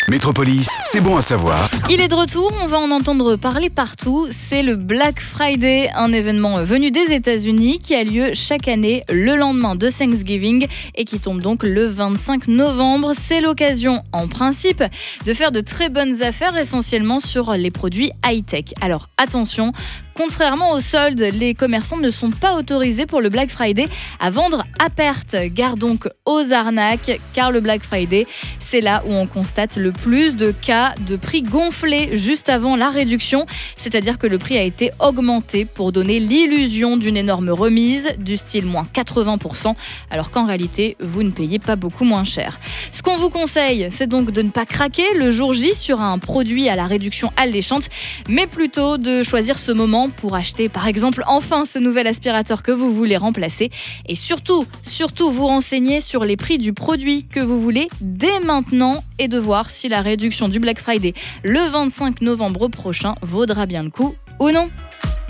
Métropolis, c'est bon à savoir. Il est de retour, on va en entendre parler partout. C'est le Black Friday, un événement venu des États-Unis qui a lieu chaque année le lendemain de Thanksgiving et qui tombe donc le 25 novembre. C'est l'occasion, en principe, de faire de très bonnes affaires, essentiellement sur les produits high-tech. Alors attention, contrairement aux soldes, les commerçants ne sont pas autorisés pour le Black Friday à vendre à perte. Gare donc aux arnaques, car le Black Friday, c'est là où on constate le plus de cas de prix gonflés juste avant la réduction. C'est-à-dire que le prix a été augmenté pour donner l'illusion d'une énorme remise, du style moins 80%, alors qu'en réalité, vous ne payez pas beaucoup moins cher. Ce qu'on vous conseille, c'est donc de ne pas craquer le jour J sur un produit à la réduction alléchante, mais plutôt de choisir ce moment pour acheter par exemple enfin ce nouvel aspirateur que vous voulez remplacer et surtout vous renseigner sur les prix du produit que vous voulez dès maintenant et de voir si la réduction du Black Friday le 25 novembre prochain vaudra bien le coup ou non.